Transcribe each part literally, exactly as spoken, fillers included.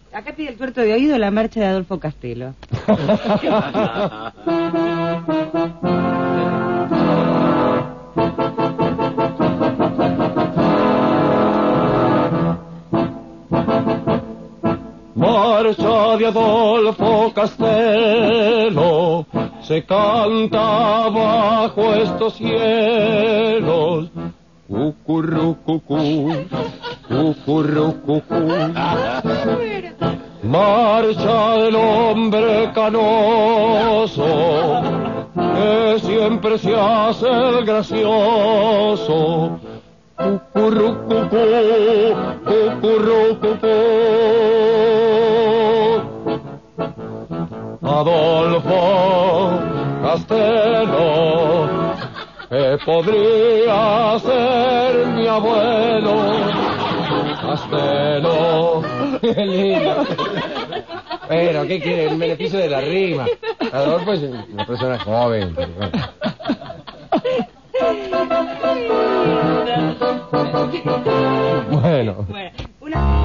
Acá pide el tuerto de oído la marcha de Adolfo Castelo. Marcha de Adolfo Castelo se canta bajo estos cielos. Cucurrucucú, cucurrucucú. Marcha del hombre canoso, que siempre se hace el gracioso. Cucurrucucú, cucurrucucú. Adolfo Castelo, que podría ser mi abuelo. Castelo. Qué lindo. Pero, ¿qué quiere? El beneficio de la rima. Adolfo es una persona joven. Bueno. Bueno, una...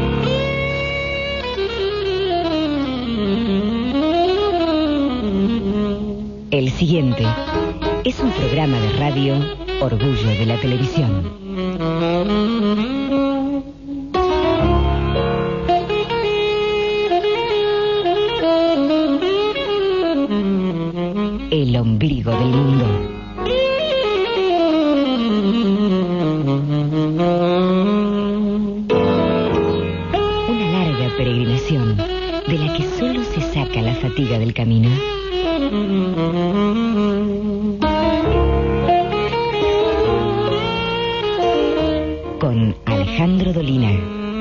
El siguiente es un programa de radio Orgullo de la Televisión. El ombligo del mundo. Una larga peregrinación de la que solo se saca la fatiga del camino. Con Alejandro Dolina.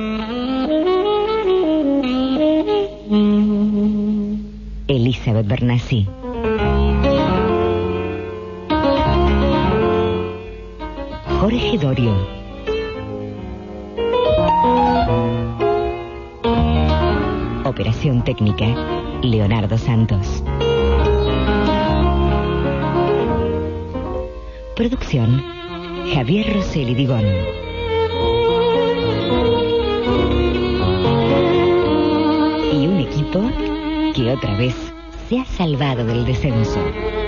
Elizabeth Bernassi. Jorge Dorio. Operación técnica, Leonardo Santos. Producción, Javier Rosselli Digón. Y un equipo que otra vez se ha salvado del descenso.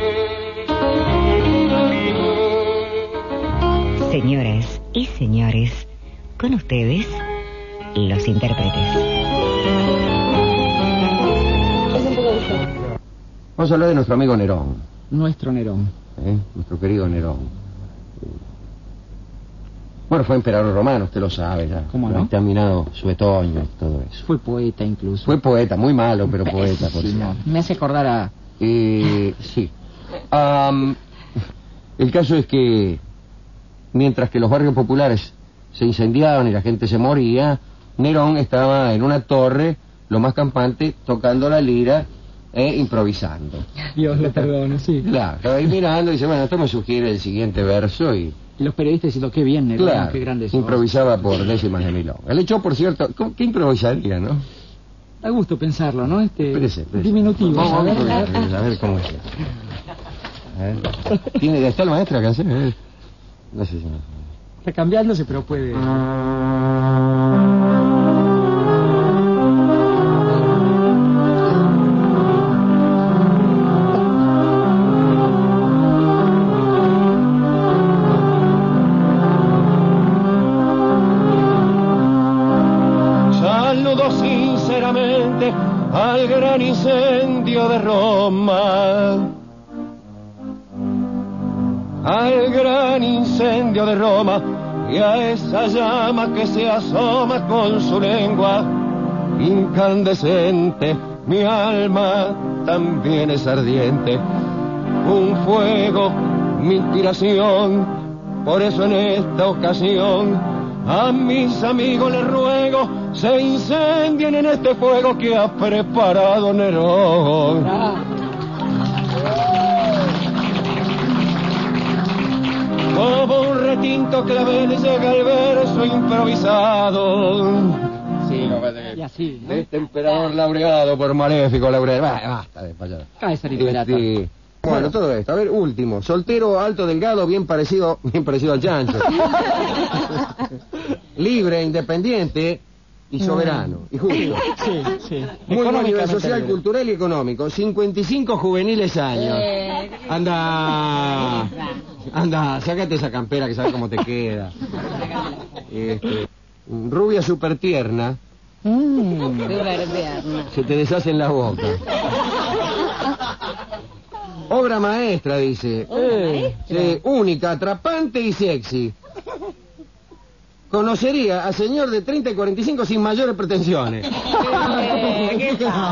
Señoras y señores, con ustedes, los intérpretes. Vamos a hablar de nuestro amigo Nerón. Nuestro Nerón. ¿Eh? Nuestro querido Nerón. Bueno, fue emperador romano, usted lo sabe ya. ¿Cómo no? Ha terminado Suetonio y todo eso. Fue poeta incluso. Fue poeta, muy malo, pero poeta, por Pésimo. cierto. Me hace acordar a... Eh, sí. Um, el caso es que mientras que los barrios populares se incendiaban y la gente se moría, Nerón estaba en una torre, lo más campante, tocando la lira e improvisando. Dios le perdone, sí. Claro, estaba ahí mirando y dice, bueno, esto me sugiere el siguiente verso y... Y los periodistas diciendo, qué bien, Nerón, Claro, qué grande es. improvisaba por décimas de milón. El hecho, por cierto, ¿cómo- ¿qué improvisaría, no? Da gusto pensarlo, ¿no? Este Espérese, espérese. diminutivo. Vamos, a ver, vamos, a- a ver, a ver cómo es. A ver. ¿Tiene, ¿Está el maestro acá? ¿Sí? A ver. No sé si me... Está cambiándose, pero puede... Saludo sinceramente al gran incendio de Roma. Al gran incendio de Roma y a esa llama que se asoma con su lengua incandescente. Mi alma también es ardiente, un fuego, mi inspiración. Por eso en esta ocasión a mis amigos les ruego se incendien en este fuego que ha preparado Nerón. Como un retinto clavel llega el verso improvisado. Sí, no pasa que... Y así, ¿no? De este emperador laureado por maléfico, laureado... Bah, basta de payado. Cáesar Imperator. Este, bueno, todo esto. A ver, último. Soltero, alto, delgado, bien parecido, bien parecido al chancho. Libre, independiente, y soberano, y justo. Sí, sí. Muy buen nivel Económicamente social, libre. cultural y económico. cincuenta y cinco juveniles años. Anda, anda, sácate esa campera que sabes cómo te queda. Este, rubia súper tierna. Se te deshace en la boca. Obra maestra, dice. Eh, Sí, única, atrapante y sexy. Conocería a señor de treinta y cuarenta y cinco sin mayores pretensiones. ¿Qué pasa?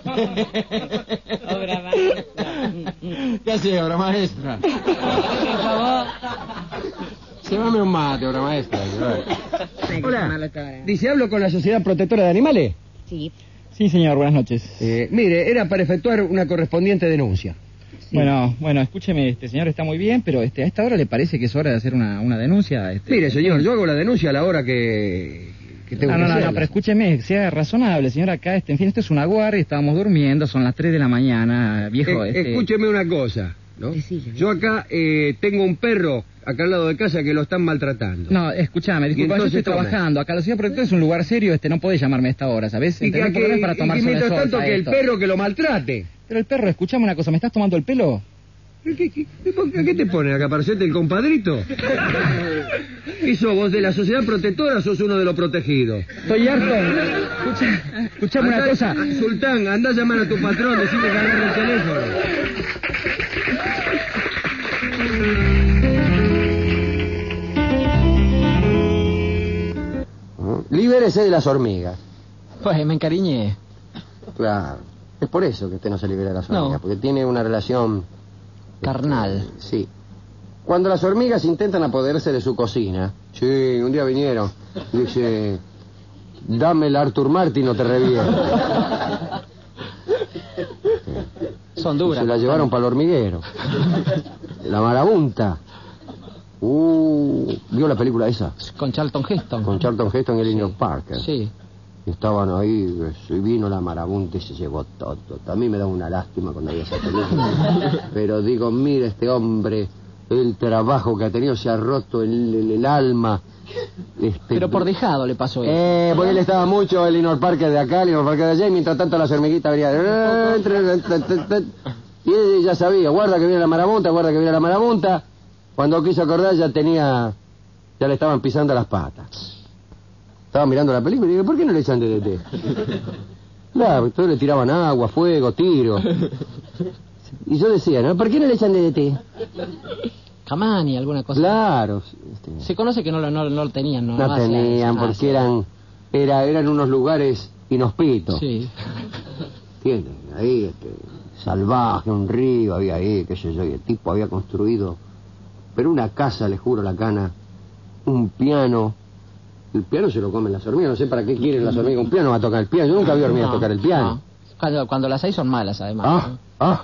Obra maestra. ¿Qué hace, obra maestra? Por favor. Llévame un mate, obra maestra. Hola. Hola. Dice, ¿hablo con la Sociedad Protectora de Animales? Sí. Sí, señor, buenas noches. Eh, mire, era para efectuar una correspondiente denuncia. Bueno, bueno, escúcheme, este señor está muy bien, pero este, a esta hora le parece que es hora de hacer una, una denuncia. Este... Mire, señor, yo hago la denuncia a la hora que, que tengo No, que no, no, hacerla. no, pero escúcheme, sea razonable, señor, acá, este, en fin, esto es una guardia, estábamos durmiendo, son las tres de la mañana, viejo, Eh, este... Escúcheme una cosa, ¿no? Decile. Yo acá eh, tengo un perro acá al lado de casa que lo están maltratando. No, escúchame, disculpa, yo entonces estoy tome. trabajando, acá la ciudad protectora es un lugar serio, este, no podés llamarme a esta hora, ¿sabes? Y que, Tenemos que- problemas para y que tomarse una mientras tanto solta que el esto. perro que lo maltrate. Pero el perro, escuchame una cosa, ¿me estás tomando el pelo? ¿Qué, qué, qué, qué- qué te ponen acá? ¿Parecerte el compadrito? ¿Qué sos vos de la sociedad protectora o sos uno de los protegidos? Estoy harto. Escucha, escuchame una Andá- cosa. ah, Sultán, anda a llamar a tu patrón, decime que agarre el teléfono. Libérese de las hormigas. Pues me encariñé. Claro. Es por eso que usted no se libera de las No. hormigas, porque tiene una relación... Carnal. Sí. Cuando las hormigas intentan apoderarse de su cocina, sí, un día vinieron, dice, dame el Arthur Martin o te reviento. Son Y duras. se la llevaron para el hormiguero. La marabunta. Uh, ¿vio la película esa? Con Charlton Heston. Con Charlton Heston y Eleanor Parker. Sí. Y estaban ahí, y vino la marabunta y se llevó todo. A mí me da una lástima cuando había esa película. Pero digo, mira este hombre, el trabajo que ha tenido, se ha roto el, el- el alma. Este, Pero por dejado le pasó eso. Eh, porque él estaba mucho, Eleanor Parker de acá, Eleanor Parker de allá, y mientras tanto las hormiguitas venían... Y él ya sabía, guarda que viene la marabunta, guarda que viene la marabunta. Cuando quiso acordar ya tenía... ya le estaban pisando las patas. Estaba mirando la película y digo, ¿por qué no le echan D D T? Claro, todos le tiraban agua, fuego, tiro. Y yo decía, ¿no? ¿Por qué no le echan D D T? Camani, alguna cosa. Claro. este, Se conoce que no lo, no, no lo tenían, ¿no? no hacía tenían, eso. Ah, porque sí. eran... Era, eran unos lugares inhóspitos. Sí. ¿Entiendes? Ahí, este, salvaje, un río había ahí, qué sé yo, y el tipo había construido, pero una casa, le juro la cana, un piano. El piano se lo comen las hormigas, no sé para qué quieren las hormigas un piano, va a tocar el piano. Yo nunca vi hormigas No, tocar el piano. no. Cuando, cuando las hay son malas, además. Ah, ¿no? ah,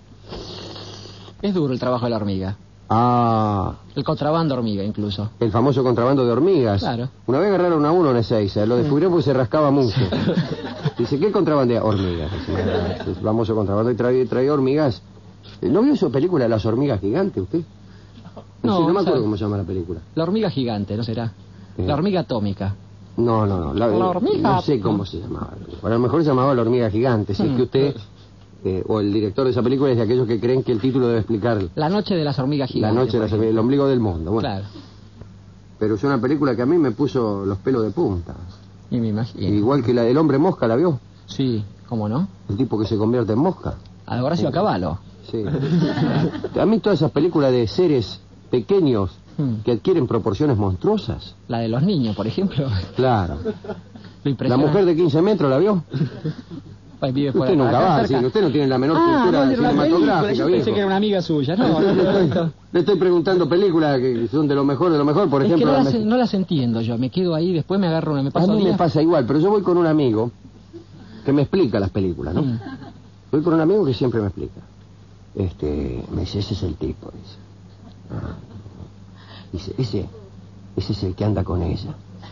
Es duro el trabajo de la hormiga. ah, El contrabando hormiga, incluso. el famoso contrabando de hormigas. Claro. Una vez agarraron a uno en Ezeiza, lo descubrió porque se rascaba mucho. Dice, ¿qué contrabandea? Hormigas. Dice, el famoso contrabando, y traía, traía hormigas. ¿No vio su película Las hormigas gigantes, usted? No, No, sé, no me esa- acuerdo cómo se llama la película. La hormiga gigante, ¿no será? Sí. La hormiga atómica. No, no, no. La, La hormiga- No sé cómo se llamaba. A lo mejor se llamaba La hormiga gigante. Si es Hmm. que usted, eh, o el director de esa película, es de aquellos que creen que el título debe explicar La noche de las hormigas la gigantes. noche, de las por hormigas, el ejemplo. ombligo del mundo. Bueno, Claro. pero es una película que a mí me puso los pelos de punta. Y me imagino. Igual que la del hombre mosca, ¿la vio? Sí, ¿cómo no? El tipo que se convierte en mosca. A Horacio Cavallo. Sí. A mí todas esas películas de seres pequeños Hmm. que adquieren proporciones monstruosas. La de los niños, por ejemplo. Claro. Lo La impresionante. mujer de quince metros, ¿la vio? Pues vive fuera. Usted nunca acá va, cerca. sí, usted no tiene la menor Ah, cultura ¿dónde la cinematográfica, película? Yo pensé viejo. que era una amiga suya. No, no, le, no, estoy, no. le estoy preguntando películas que son de lo mejor, de lo mejor, por Es que ejemplo... no la las, me- no las entiendo yo. Me quedo ahí, después me agarro una. Me A paso mí me días- pasa igual, pero yo voy con un amigo que me explica las películas, ¿no? Mm. Voy con un amigo que siempre me explica. Este, me dice, ese es el tipo, dice. Ah. Dice, ese, ese es el que anda con ella.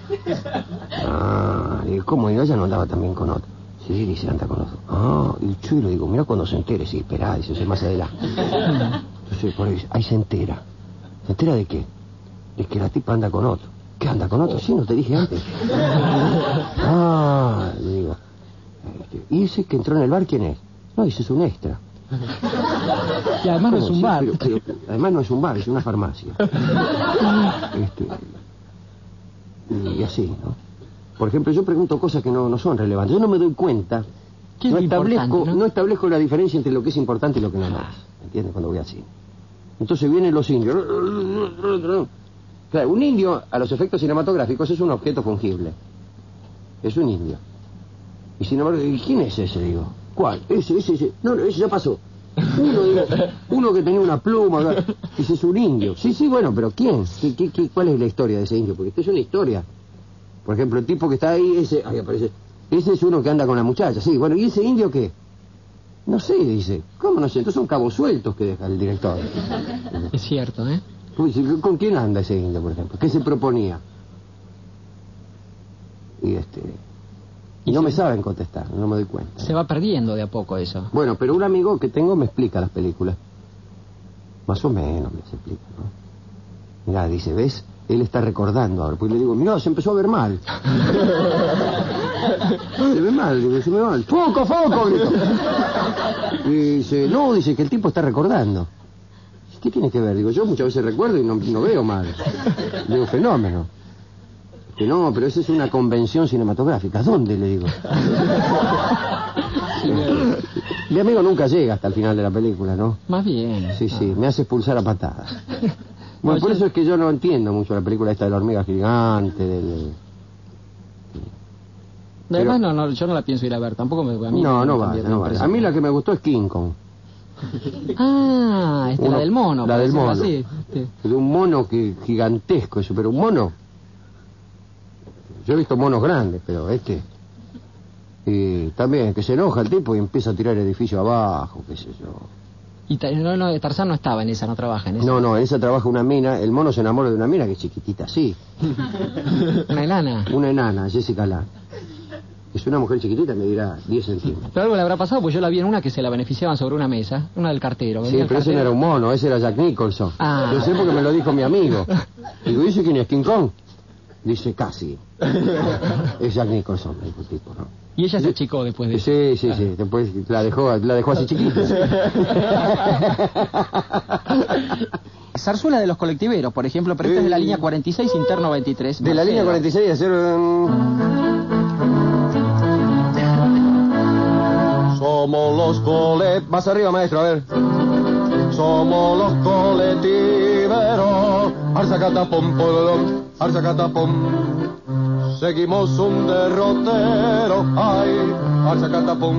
Ah, le digo, ¿cómo? Y ella no andaba también con otro. Sí, dice, anda con otro. Ah, y yo le digo, mira cuando se entere, sí, esperá, dice, eso es más adelante. Entonces, por ahí, dice, ahí se entera. ¿Se entera de qué? De que la tipa anda con otro. ¿Qué anda con otro? Sí, no te dije antes. Ah, le digo. Este, ¿y ese que entró en el bar quién es? No, ese es un extra. Y además no es un Sí, bar. pero- pero- además no es un bar, es una farmacia. Este, y así, ¿no? Por ejemplo, yo pregunto cosas que no, no son relevantes. Yo no me doy cuenta. ¿Qué es No lo establezco, importante, no? no? establezco la diferencia entre lo que es importante y lo que no lo es. ¿Entiendes? Cuando voy así. Entonces vienen los indios. Claro, un indio, a los efectos cinematográficos, es un objeto fungible. Es un indio. Y sin embargo, ¿y quién es ese? Digo, ¿cuál? Ese, ese, ese. No, no, ese ya pasó. Uno, digo, uno que tenía una pluma. Ese es un indio. Sí, sí, bueno, pero ¿quién? ¿Qué, qué, qué, ¿Cuál es la historia de ese indio? Porque esta es una historia. Por ejemplo, el tipo que está ahí, ese, ahí aparece. Ese es uno que anda con la muchacha. Sí, bueno, ¿y ese indio qué? No sé, dice. ¿Cómo no sé? Entonces son cabos sueltos que deja el director. Es cierto, ¿eh? ¿Con quién anda ese indio, por ejemplo? ¿Qué se proponía? Y este... Y no me saben contestar, no me doy cuenta. Se va perdiendo de a poco eso. Bueno, pero un amigo que tengo me explica las películas. Más o menos me se explica, ¿no? Mirá, dice, ¿ves? Él está recordando ahora. Pues le digo, mirá, se empezó a ver mal. Se ve mal, digo, se ve mal. ¡Foco, foco! Grito. Y dice, no, dice que el tipo está recordando. ¿Qué tiene que ver? Digo, yo muchas veces recuerdo y no, no veo mal. Le digo, fenómeno. Que no, pero esa es una convención cinematográfica. ¿Dónde? Le digo. Mi amigo nunca llega hasta el final de la película, ¿no? Más bien. Sí, sí, me hace expulsar a patadas. Bueno, por eso es que yo no entiendo mucho la película esta de la hormiga gigante, del... Además, no, no, yo no la pienso ir a ver. Tampoco me... A mí No, me no cambió vaya, la no vaya. impresión. A mí la que me gustó es King Kong. Ah, esta, Uno- la del mono. la por del decirlo mono. así, este. De un mono que gigantesco eso, pero un mono. Yo he visto monos grandes, pero este... Y también, que se enoja el tipo y empieza a tirar el edificio abajo, qué sé yo. Y ta- no, no, Tarzán no estaba en esa, no trabaja en esa. No, no, en esa trabaja una mina, el mono se enamora de una mina que es chiquitita, sí. Una enana. Una enana, Jessica Lange. Es una mujer chiquitita, me dirá diez centímetros. Pero algo le habrá pasado, pues yo la vi en una que se la beneficiaban sobre una mesa, una del cartero. Sí, Venía el pero ese no cartero. era un mono, ese era Jack Nicholson. Ah. Yo sé porque me lo dijo mi amigo. Digo, ¿dice quién es King Kong? Dice, casi. Es Jack Nicholson, me dijo el tipo, ¿no? Y ella se achicó después de eso. Sí, sí, sí, después la dejó, la dejó así chiquita. Zarzuela de los colectiveros, por ejemplo, pero esta es de la línea cuarenta y seis, interno veintitrés. De la Marcelo. línea cuarenta y seis de cero... Somos los colet... Más arriba, maestro, a ver. Somos los colectiveros. Arzacatapom, pololom, arzacatapom. Seguimos un derrotero. Ay, arzacatapom.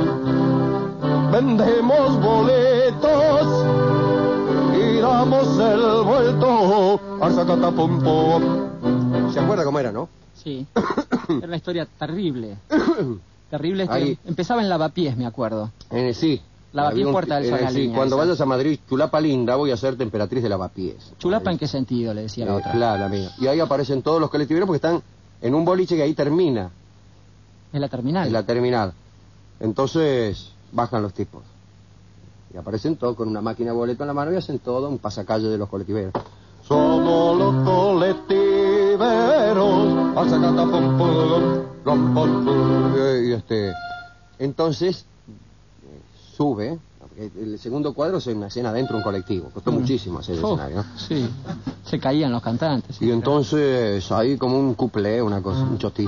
Vendemos boletos y damos el vuelto. Arzacatapom, pom. ¿Se acuerda cómo era, no? Sí. Era una historia terrible. Terrible. Este, Ahí. empezaba en Lavapiés, me acuerdo. En el sí. Lavapiés, Había un- Puerta del en Sol, el la sí, línea cuando esa. vayas a Madrid, Chulapa linda, voy a hacerte emperatriz de Lavapiés. ¿Chulapa en qué sentido? Le decía la Eh, otra. Claro, amigo. Y ahí aparecen todos los colectiveros porque están en un boliche que ahí termina, Es la terminal. en la terminal. Entonces, bajan los tipos. Y aparecen todos con una máquina de boleto en la mano y hacen todo un pasacalle de los colectiveros. Somos los colectiveros. Alzacata, pom, pom, pom, pom, pom. Y este, entonces, eh, sube. Porque el segundo cuadro es una escena dentro de un colectivo. Costó Mm. muchísimo hacer el Oh, escenario, ¿no? Sí. Se caían los cantantes. sí. Y entonces, ahí como un cuplé, una cosa, un chotito.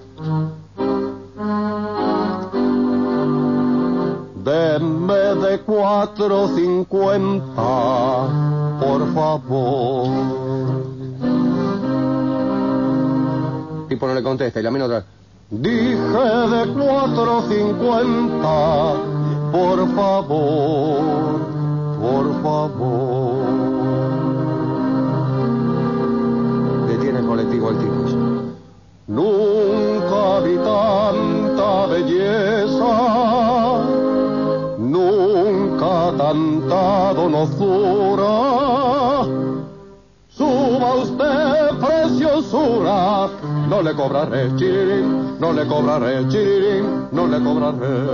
Deme de cuatro cincuenta, por favor. El tipo no le contesta y la mina otra vez. Dije de cuatro cincuenta, por favor, por favor. Detiene el colectivo el tipo. Dice, nunca vi tanta belleza, nunca tanta donosura. Suba usted preciosura, no le cobraré chirirín, no le cobraré chirirín, no le cobraré.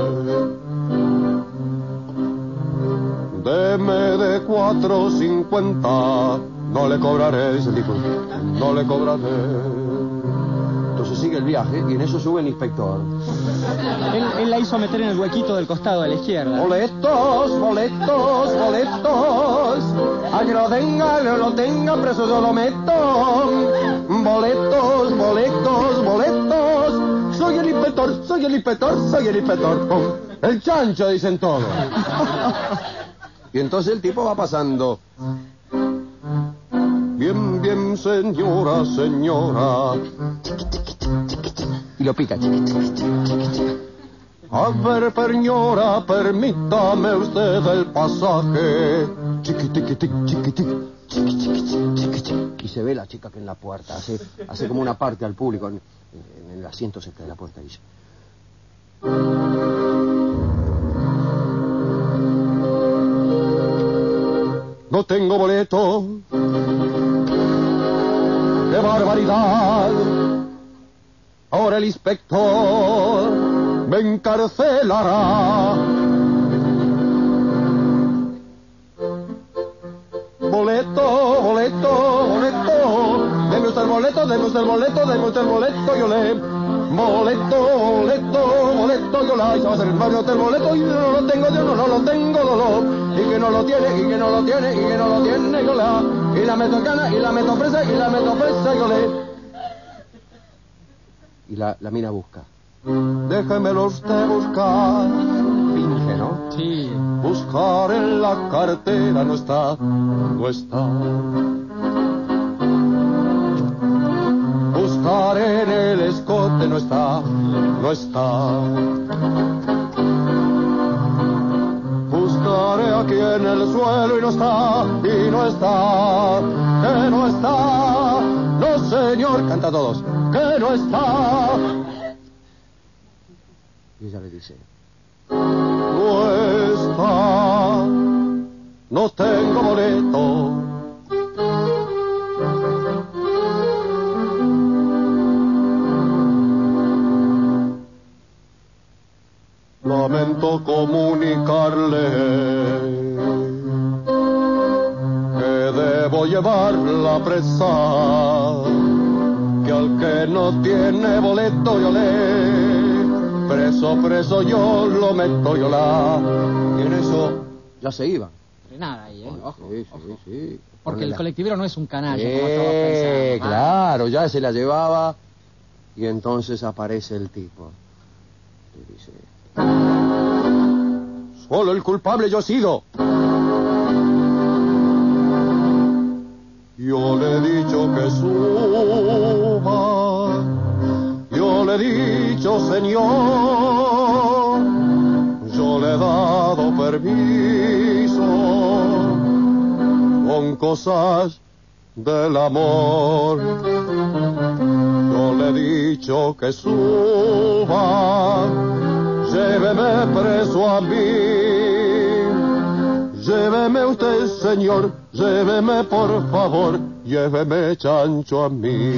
Deme de cuatro cincuenta, no le cobraré, dice el tipo, no le cobraré. Entonces sigue el viaje y en eso sube el inspector. Él, él la hizo meter en el huequito del costado de la izquierda. Boletos, boletos, boletos. A que lo tenga, que lo tenga, preso yo lo meto. Boletos, boletos, boletos. Soy el inspector, soy el inspector, soy el inspector. Pum. El chancho, dicen todos. Y entonces el tipo va pasando. Bien, bien, señora, señora. Y lo pica. A ver, señora, permítame usted el pasaje. Chiquitiquitic, chiquitic, chiquitic, chiquitic. Y se ve la chica que en la puerta hace, hace como una parte al público. En, en el asiento cerca de la puerta dice: no tengo boleto. ¡Qué barbaridad! Ahora el inspector me encarcelará. Boleto, boleto, boleto. Deme usted el boleto, deme usted el boleto, deme usted el boleto, yo le. Boleto, boleto, boleto, yo la. Y se va a hacer el barrio del boleto y yo no lo tengo, yo no, no lo tengo, dolor. Y que no lo tiene, y que no lo tiene, y que no lo tiene, yo la. Y la meto cana, y la meto presa, y la meto presa, yo le. Y la, la mina busca. Déjemelo usted buscar. Finge, ¿no? Sí. Buscar en la cartera no está, no está. Buscar en el escote no está, no está. Buscaré aquí en el suelo y no está, y no está, que no está. No, señor, canta todos, que no está. Y ella le dice: no está, no tengo boleto. Lamento comunicarle que debo llevarla presa, que al que no tiene boleto yo le, preso, preso yo lo meto yo la. Y en eso ya se iba. Frenada ahí, ¿eh? Ojo, sí, ojo. sí, sí. Porque el colectivero no es un canalla, Eh, como todos pensamos. claro, ya se la llevaba y entonces aparece el tipo. Y dice: solo el culpable yo he sido. Yo le he dicho que suba. Yo le he dicho, señor. Yo le he dado permiso. Son cosas del amor. Yo le he dicho que suba. Lléveme preso a mí. Lléveme usted, señor. Lléveme, por favor. Lléveme, chancho, a mí.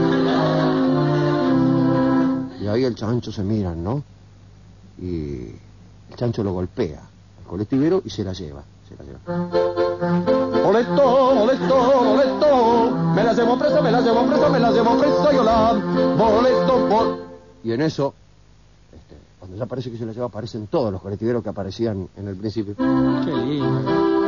Y ahí el chancho se miran, ¿no? Y el chancho lo golpea al colectivero y se la lleva. Se la lleva. Boleto, boleto, boleto. Me la llevo preso, me la llevo preso, me la llevo preso, yo la. Boleto, por... Y en eso... Cuando ya parece que se la lleva, aparecen todos los colectiveros que aparecían en el principio. Qué lindo.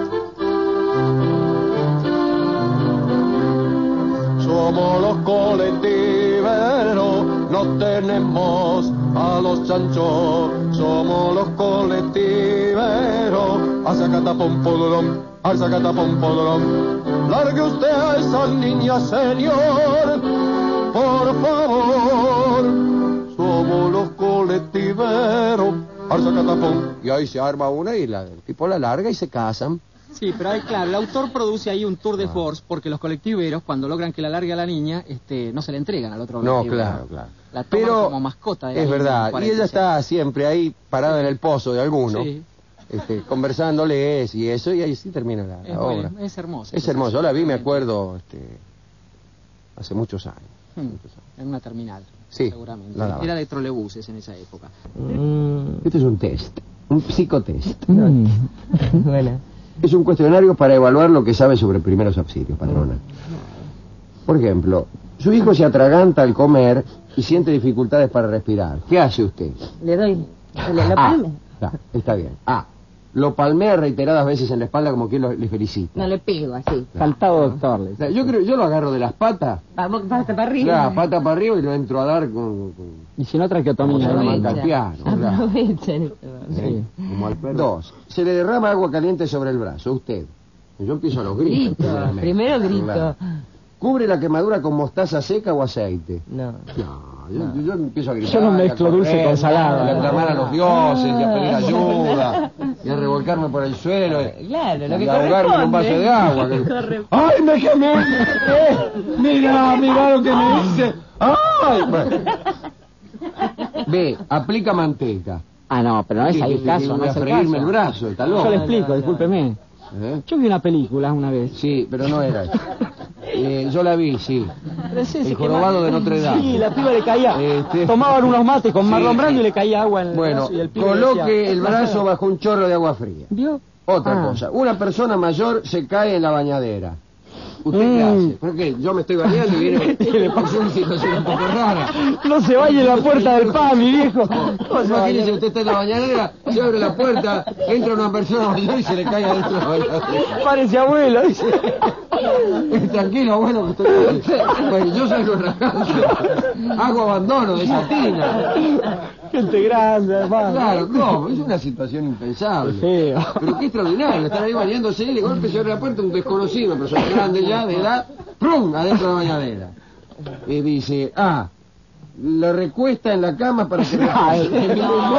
Somos los colectiveros, no tenemos a los chanchos. Somos los colectiveros. Alzacatapom podolón, alzacatapom podolón. Largue usted a esa niña, señor, por favor. Somos los colectiveros. Alzacatapón. Y ahí se arma una y la, el tipo la larga y se casan. Sí, pero hay, claro, el autor produce ahí un tour de force porque los colectiveros, cuando logran que la largue a la niña, este, no se la entregan al otro No, colectivero. claro, claro. La toman Pero como mascota. De es verdad. Y ella está así. siempre ahí parada en el pozo de alguno, Sí. este, conversándoles y eso, y ahí sí termina la, la Es, obra. muy- es hermoso. Es hermoso. Yo la vi, me acuerdo, este, hace muchos años. Hmm, muchos años. en una terminal. Sí, Seguramente. la daban. Era de trolebuses en esa época. Este es un test, un psicotest. Mm. Bueno. Es un cuestionario para evaluar lo que sabe sobre primeros auxilios, patrona. Por ejemplo, su hijo se atraganta al comer y siente dificultades para respirar. ¿Qué hace usted? Le doy. Le, lo Ah, palme. ya, está bien. Ah, lo palmea reiteradas veces en la espalda como quien lo- le felicita. No le pego así. Faltado doctor. le O sea, Yo creo, yo lo agarro de las patas, Vamos, pata para arriba. claro, pata para arriba y lo entro a dar con, con Y si no, como traqueotomía. se ¿no? llama al piano. Claro. Aprovechan esto. ¿Eh? Como al perro. Dos, se le derrama agua caliente sobre el brazo. Usted. Yo empiezo a los gritos. Grito. primeramente. Primero grito. Claro. ¿Cubre la quemadura con mostaza seca o aceite? No. No, yo, yo empiezo a gritar. Yo no y a mezclo dulce correr, con salado. y a clamar a los dioses, y a pedir ayuda, y a revolcarme por el suelo. Y, Claro, lo que y a ahogarme en un vaso de agua. que- Corre- ¡Ay, me quemé! Eh, ¡Mira, mira lo que me hice! ¡Ay! Bueno. B, aplica manteca. Ah, no, pero no es ¿Qué, ahí qué, el qué, caso. voy No a es el freírme caso. el brazo, está loco. Yo le explico, discúlpeme. ¿Eh? Yo vi una película una vez. Sí, pero no era eso. Eh, yo la vi, sí. Pero ese El se jorobado quema- de Notre Dame. Sí, la piba le caía. Este- Tomaban unos mates con Sí, marlon sí. brando y le caía agua en el Bueno, brazo y el pibe le coloque decía, el brazo bajo un chorro de agua fría. ¿Vio? Otra Ah. cosa, una persona mayor se cae en la bañadera. ¿Usted qué Mm. hace? Porque yo me estoy bañando y viene le pasó una situación un poco rara. No se vaya en la puerta del pan, mi viejo. ¿Cómo se va a Imagínese, bañar? usted está en la bañadera, se abre la puerta, entra una persona mayor y se le cae adentro de la bañadera. Parece abuelo, dice. Eh, Tranquilo, bueno, que estoy... Bueno, yo salgo rajando, hago abandono de esa tina. Gente grande, además. Claro, ¿cómo? Es una situación impensable. Feo. Pero qué extraordinario, están ahí bañándose y de golpe se abre la puerta un desconocido, una persona grande ya, de edad, ¡prum! Adentro de la bañadera. Y dice, ah, lo recuesta en la cama para que Ay, repose.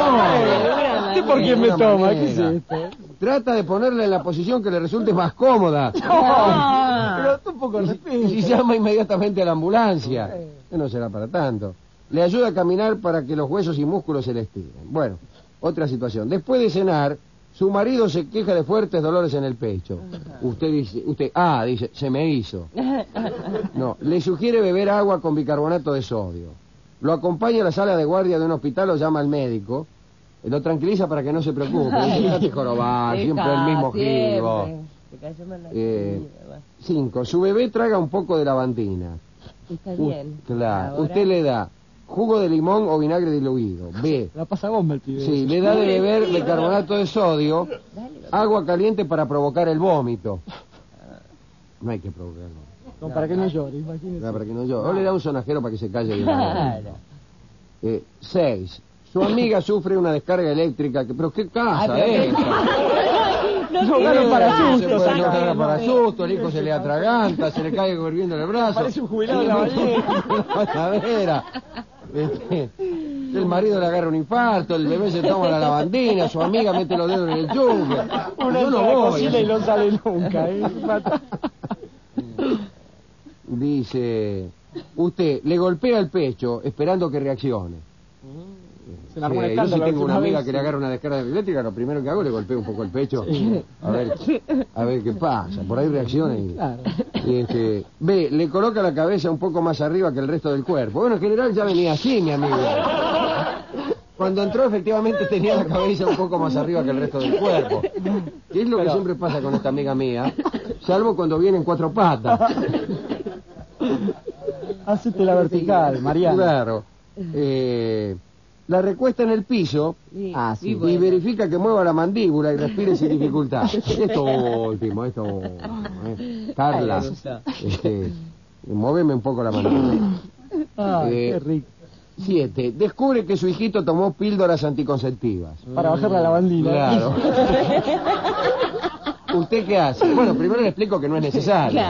no. ¿Usted por quién me toma? ¿Qué es esto? Trata de ponerla en la posición que le resulte más cómoda. Pero tú un poco respeto. Y llama inmediatamente a la ambulancia. Que no será para tanto. Le ayuda a caminar para que los huesos y músculos se le estiren. Bueno, otra situación. Después de cenar, su marido se queja de fuertes dolores en el pecho. Usted dice, usted, ah, dice, se me hizo. No, le sugiere beber agua con bicarbonato de sodio. Lo acompaña a la sala de guardia de un hospital o llama al médico. Lo tranquiliza para que no se preocupe. Dice, "Déjate jorobar, siempre el mismo gigo". Te cayó mal la Eh, comida, cinco, su bebé traga un poco de lavandina. Está U- bien. Claro, Ahora- usted le da jugo de limón o vinagre diluido. B, La pasa bomba el pibe. sí, le da de beber bicarbonato de sodio, agua caliente para provocar el vómito. No hay que provocarlo. No, para que no llore, imagínese. No, para que no yo. O le da un sonajero para que se calle. de una vez. Claro. Eh, seis, su amiga sufre una descarga eléctrica. Que, pero qué casa, Ah, pero- eh. No ganan para Se susto, puede no saca. ganar para susto, el hijo se le atraganta, se le cae hirviendo en el brazo. Parece un jubilado en la bañera. Este, el marido le agarra un infarto, el bebé se toma la lavandina, su amiga mete los dedos en el yunque. Uno Yo entra no a la voy. cocina y no sale nunca, ¿eh? Dice, usted le golpea el pecho esperando que reaccione. Se le armó un Sí, yo escándalo si la tengo una última amiga vez. que le agarra una descarga eléctrica, lo primero que hago es le golpeo un poco el pecho. A ver, a ver qué pasa. Por ahí reacciona y, Claro. y, este, ve, le coloca la cabeza un poco más arriba que el resto del cuerpo. Bueno, en general ya venía así, mi amigo. Cuando entró efectivamente tenía la cabeza un poco más arriba que el resto del cuerpo. Que es lo que Pero- siempre pasa con esta amiga mía, salvo cuando viene en cuatro patas. Hacete la vertical, Mariana. Claro. Eh, la recuesta en el piso Sí, Ah, sí. y bueno. verifica que mueva la mandíbula y respire sin dificultad. Esto último, esto eh. Carla, Ay, me gustó. este, móveme un poco la mandíbula. Ay, Eh, qué rico. Siete, descubre que su hijito tomó píldoras anticonceptivas. Para bajar la lavandina. Claro. ¿Usted qué hace? Bueno, primero le explico que no es necesario.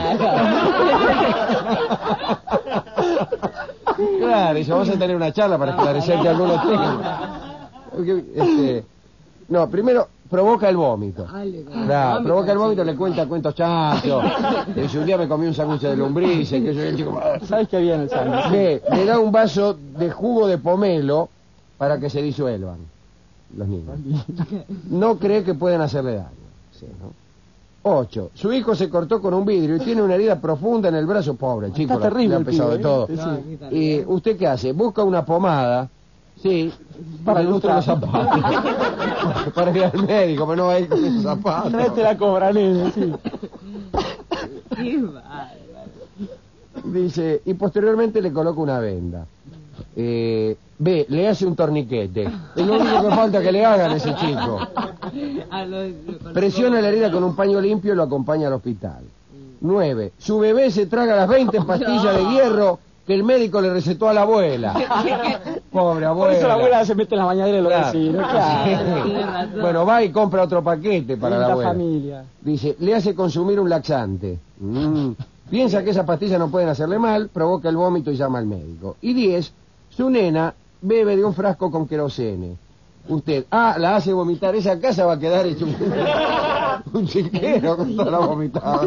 Claro, y si vamos a tener una charla para esclarecerte algunos temas. Porque, este, no, primero provoca el vómito. Claro, provoca el vómito, le cuenta cuentos chachos. Dice, un día me comí un sándwich de lombrices, que yo el chico... ¿Sabes qué había en el sándwich? Le, le da un vaso de jugo de pomelo para que se disuelvan los niños. No cree que pueden hacerle daño. Sí, ¿no? Ocho. Su hijo se cortó con un vidrio y tiene una herida profunda en el brazo. Pobre el chico, Está terrible le ha el pesado pibe, de todo. ¿eh? Sí, sí. ¿Y usted qué hace? Busca una pomada, sí, Para le ilustra los ilustrar. zapatos. para ir al médico, pero no va a ir con esos zapatos. No te la cobran, nene, sí. Qué bárbaro. Dice, y posteriormente le coloca una venda. Eh, B, le hace un torniquete. Es lo único que falta que le hagan a ese chico. Ah, lo- lo- Presiona la herida con un paño limpio y lo acompaña al hospital. Nueve, su bebé se traga las veinte pastillas de hierro que el médico le recetó a la abuela. Pobre abuela. Por eso la abuela se mete en la bañadera de los Claro. vecinos. Claro. Tiene razón. Bueno, va y compra otro paquete para la Linda abuela. familia. Dice, le hace consumir un laxante. Mm. Piensa que esas pastillas no pueden hacerle mal, provoca el vómito y llama al médico. Y diez, su nena bebe de un frasco con querosene. Usted, ah, la hace vomitar, esa casa va a quedar hecho un, un chiquero con toda la vomitada.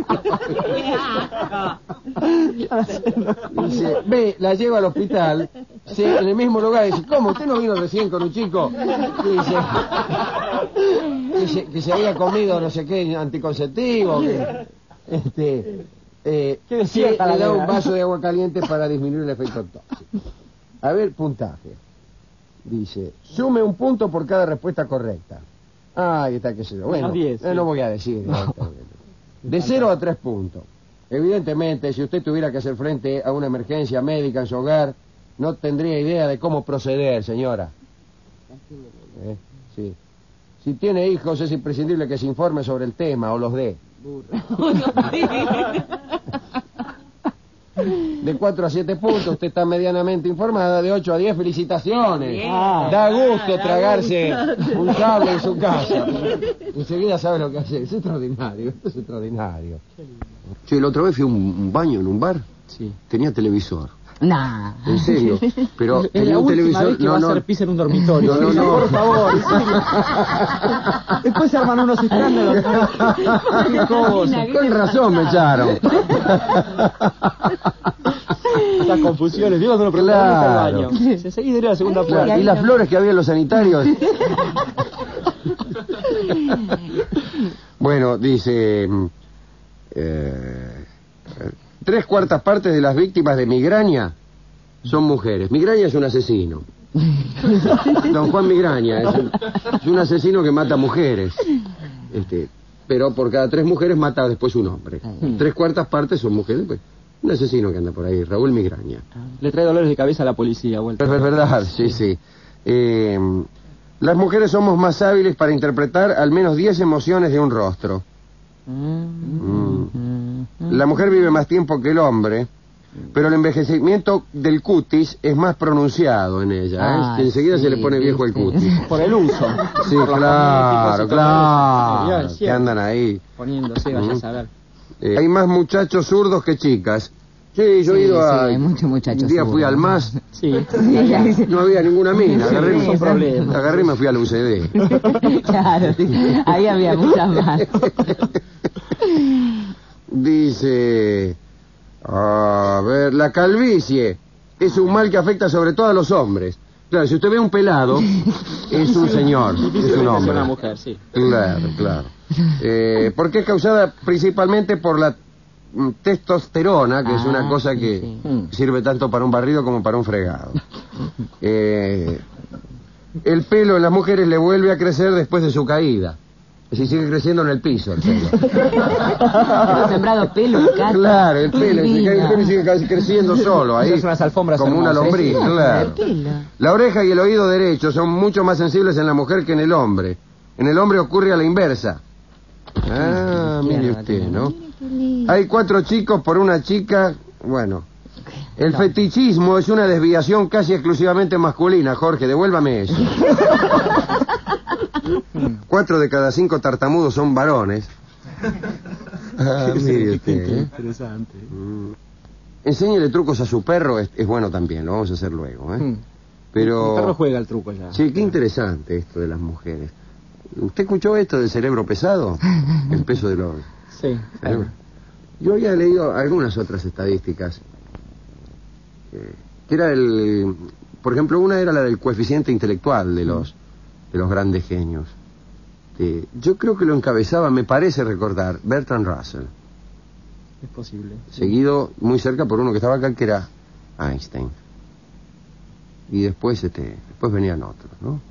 Dice, ve, la lleva al hospital, se, en el mismo lugar, dice, ¿cómo? ¿Usted no vino recién con un chico? Dice, dice que se había comido no sé qué anticonceptivo, que, este, eh, Qué desierta que la le da un nena. vaso de agua caliente para disminuir el efecto tóxico. A ver, puntaje. Dice, sume un punto por cada respuesta correcta. Ah, ahí está, qué sé yo. Bueno, Menos diez, eh, sí. no voy a decir. De cero a tres puntos. Evidentemente, si usted tuviera que hacer frente a una emergencia médica en su hogar, no tendría idea de cómo proceder, señora. ¿Eh? Sí. Si tiene hijos, es imprescindible que se informe sobre el tema o los dé. De cuatro a siete puntos, usted está medianamente informada. De ocho a diez, felicitaciones. Bien. Ah. Da gusto Ah, da tragarse gusto. un cable en su casa. Enseguida sabe lo que hace. Es extraordinario, esto es extraordinario. Che, la otra vez fui a un, un baño en un bar, Sí. tenía televisor. Nah. En serio, pero Es tenía la un última televisor. vez que va a hacer pis en un dormitorio. No, no, no. Por favor, en serio. Después se arman unos escándalos. Qué cosa. Con razón me echaron. Estas confusiones. Dios no lo preguntaba nunca al Claro. baño. Se seguía de ir a la segunda Claro, puerta. y las flores que había en los sanitarios. Bueno, dice, mm, eh, tres cuartas partes de las víctimas de migraña son mujeres. Migraña es un asesino. Don Juan Migraña es un, es un asesino que mata mujeres. Este, pero por cada tres mujeres mata después un hombre. Tres cuartas partes son mujeres, pues. Un asesino que anda por ahí, Raúl Migraña. Le trae dolores de cabeza a la policía, vuelta. Es verdad, sí, sí. Eh, las mujeres somos más hábiles para interpretar al menos diez emociones de un rostro. Mm. La mujer vive más tiempo que el hombre, pero el envejecimiento del cutis es más pronunciado en ella. ¿eh? Ah, Que enseguida sí, se le pone viejo el sí. cutis. Por el uso. Sí, Por los claro, cosméticos y todo eso. claro. Sí, Que andan ahí. Poniéndose, vaya a Mm. saber. Eh, hay más muchachos zurdos que chicas. Sí, yo he Sí, ido a... sí, hay muchos muchachos Un día fui zurdos. al M A S, Sí. no había ninguna mina. Agarré, Sí, son problemas. agarré y me fui al U C D. Claro, sí. Ahí había muchas más. Dice, a ver, la calvicie es un mal que afecta sobre todo a los hombres. Claro, si usted ve un pelado, es un señor, es un Difícilmente es hombre. una mujer, sí. Claro, claro. Eh, porque es causada principalmente por la mm, testosterona, que es una Ah, cosa sí, que sí. sirve tanto para un barrido como para un fregado. Eh, el pelo en las mujeres le vuelve a crecer después de su caída. Es decir, sigue creciendo en el piso el pelo. Hemos sembrado pelo en casa. Claro, el pelo, Qué se cae el pelo y sigue divina. casi creciendo solo ahí. Esas son las alfombras como una hermosas. lombriz, Sí, claro. el pelo. La oreja y el oído derecho son mucho más sensibles en la mujer que en el hombre. En el hombre ocurre a la inversa. Ah, mire usted, ¿no? Hay cuatro chicos por una chica. Bueno, el fetichismo es una desviación casi exclusivamente masculina. Jorge, devuélvame eso. Cuatro de cada cinco tartamudos son varones. Ah, mire usted, ¿eh? Interesante. Mm. Enséñele trucos a su perro, es, es bueno también, lo vamos a hacer luego, ¿eh? Mm. Pero... El perro juega el truco ya. Sí, qué interesante esto de las mujeres. ¿Usted escuchó esto del cerebro pesado? El peso de los... Sí. cerebros. Yo había leído algunas otras estadísticas. eh, que era el... Por ejemplo, una era la del coeficiente intelectual de los, de los grandes genios. Eh, yo creo que lo encabezaba, me parece recordar, Bertrand Russell. Es posible. Seguido muy cerca por uno que estaba acá, que era Einstein. Y después este después venían otros, ¿no?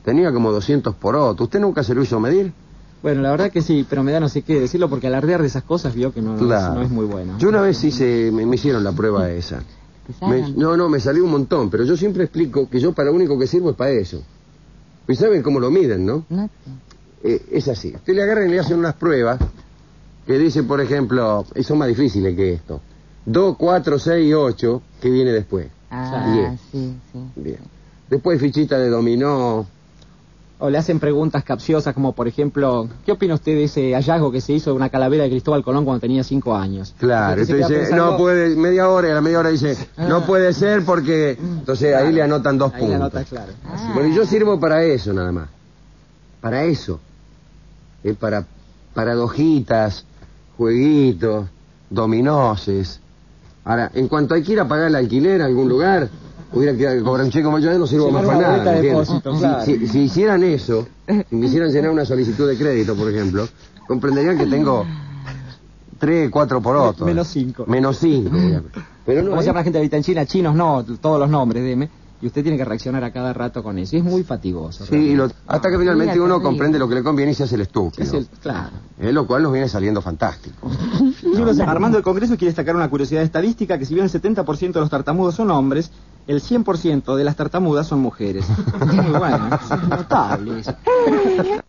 tenía como doscientos porotos. ¿Usted nunca se lo hizo medir? Bueno, la verdad que sí, pero me da no sé qué decirlo porque alardear de esas cosas vio que no, no, Claro. es, no es muy bueno. Yo una vez hice, me, me hicieron la prueba esa. ¿Te Me- sacan? no, no, me salió un montón, pero yo siempre explico que yo para lo único que sirvo es para eso. Y saben cómo lo miden, ¿no? No te- Eh, es así. Usted le agarran y le hacen unas pruebas que dicen, por ejemplo, y son más difíciles que esto. dos, cuatro, seis, ocho, que viene después. Ah, Bien. sí, sí. Bien. Después fichita de dominó. O le hacen preguntas capciosas como, por ejemplo, ¿qué opina usted de ese hallazgo que se hizo de una calavera de Cristóbal Colón cuando tenía cinco años? Claro, Entonces se entonces queda dice, pensando- no puede, media hora, y a la media hora dice, no puede ser porque... Entonces ahí le anotan dos Ahí puntos. la nota, claro. Ah. Bueno, y yo sirvo para eso nada más. Para eso. Eh, para paradojitas, jueguitos, dominoses. Ahora, en cuanto hay que ir a pagar el alquiler a algún lugar, hubiera que cobrar un cheque como yo, no sirvo Sí, más una para nada. boleta de ¿entiendes? depósito, Si- claro. si, si hicieran eso, si me hicieran llenar una solicitud de crédito, por ejemplo, comprenderían que tengo tres, cuatro porotos. Menos cinco. Menos cinco. digamos. Pero no, ¿Cómo se eh, llama la gente que habita en China? Chinos no, todos los nombres, deme. Y usted tiene que reaccionar a cada rato con eso. Y es muy fatigoso. Sí, y lo- hasta que finalmente Mira, uno terrible. comprende lo que le conviene y se hace el estúpido. Es el, claro. Eh, lo cual nos viene saliendo fantástico. Armando del Congreso quiere destacar una curiosidad estadística que si bien el setenta por ciento de los tartamudos son hombres, el cien por ciento de las tartamudas son mujeres. Es muy bueno, es notable eso.